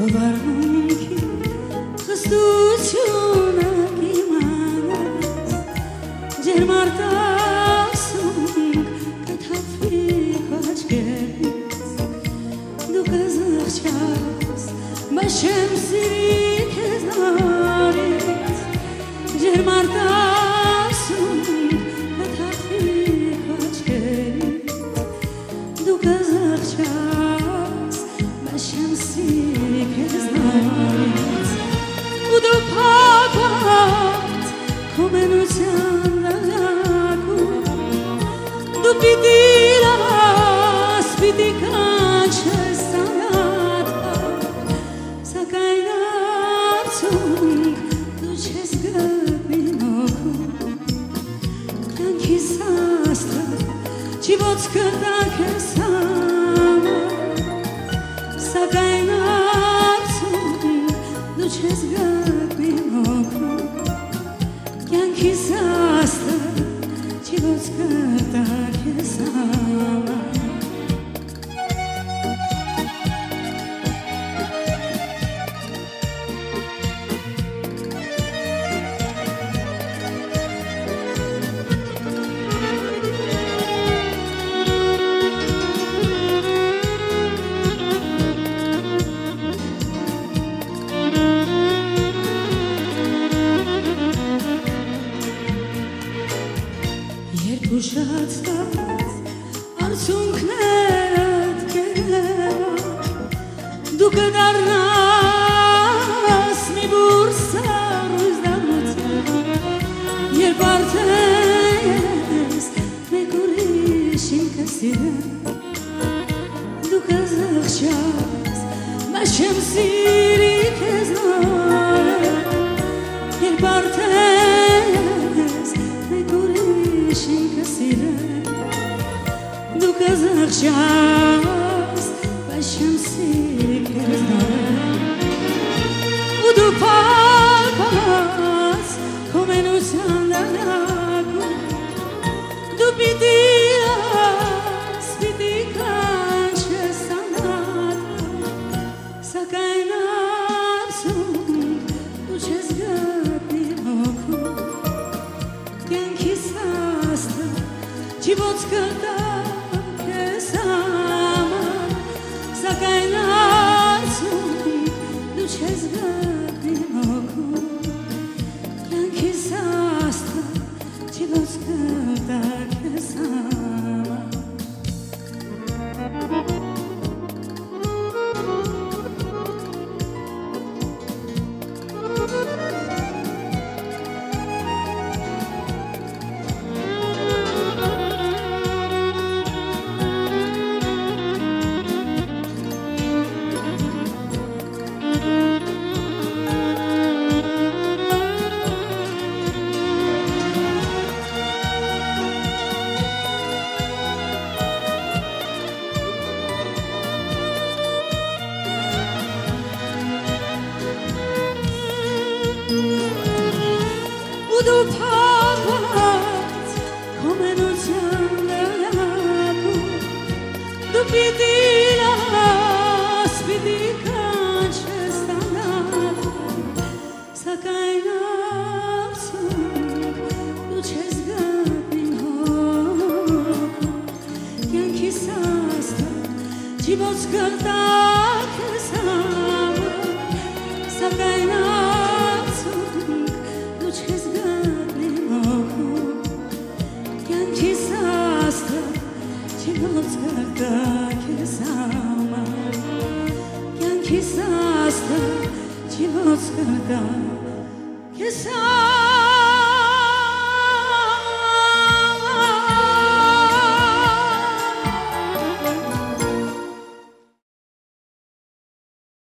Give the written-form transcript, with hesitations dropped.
Varunki Хъстучуна киманас Джермартасун Катафи хочгерис Дуказах час Башем сирит эзнарис Джермартасун Катафи хочгерис Дуказах час Башем сирит эзнарис Udo papat come non si andrà Du pidila spiti canche sanata Sakajnarcung du chesgabinoku Janki sastra Chivotska take sama Sakajnarcung du chesgabinoku Janki sastra Chivotska take sama Երկուշացած արցունքներդ կերևա Դու կդառնաս մի բուրսառույց դառնոցը Երբ արդեն մեկ ուրիշին կսիրեմ Դու կզղջաս մաշեմ սիրի քեզ նոր Երբ արդեն մեկ ուրիշին կսիրեմ Դու կզղջաս մաշեմ սիրի քեզ նոր Ու դու պարպած քո մենության դանակում Դու պիտի կանչես անհատը Սակայն արցունք դու չես գտնի հոգում Կյանքիս հաստը չիվոց կտա քեզ համար Սակայն արցունք դու չես գտնի հոգում Կյանքիս հաստը չիվոց կտա քեզ համար Դու փակված քո մենության դանակում Դու պիտի կանչես անհատը Սակայն արցունք դու չես գտնի հոգում Կյանքիս հաստը չիվոց կտա քեզ համար Սակայն արցունք դու չես գտնի հոգում Կյանքիս հաստը չիվոց կտա քեզ համար Կյանքիս հաստը չիվոց կտա քեզ համար